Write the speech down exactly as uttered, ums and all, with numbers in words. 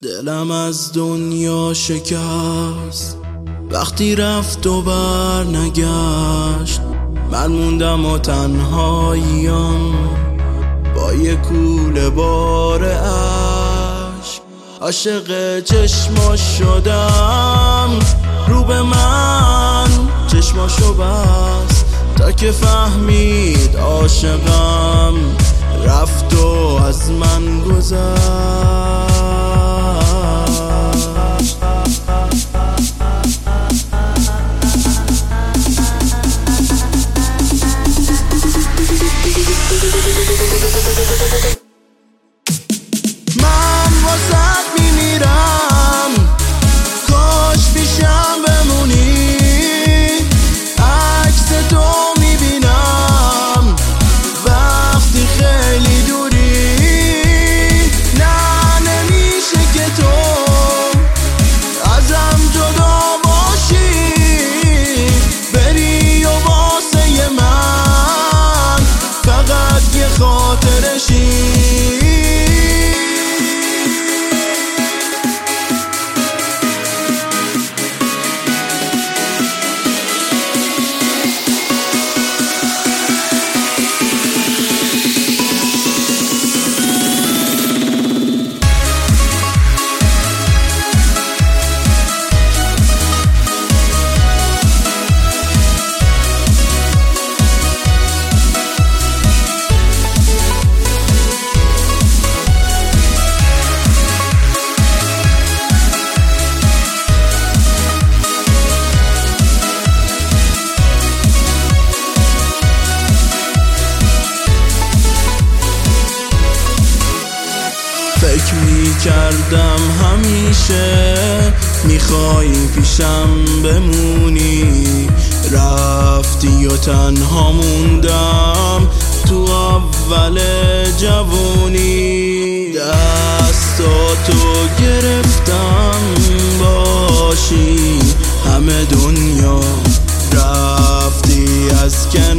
دلم از دنیا شکست وقتی رفت و بر نگشت. من موندم و تنهاییم با یه کوله بار عشق. عاشق چشماش شدم، رو به من چشماشو بست تا که فهمید عاشقم. رفت و از من گذشت. من واسد میمیرم، کاش پیشم بمونی. عکس تو میبینم وقتی خیلی دوری. نه نمیشه که تو ازم جدا باشی، بری و واسه من فقط یه خاطرشی. فکر می کردم همیشه میخوای پیشم بمونی. رفتی و تنها موندم تو اول جوونی. دستاتو گرفتم باشی همه دنیا، رفتی از کنار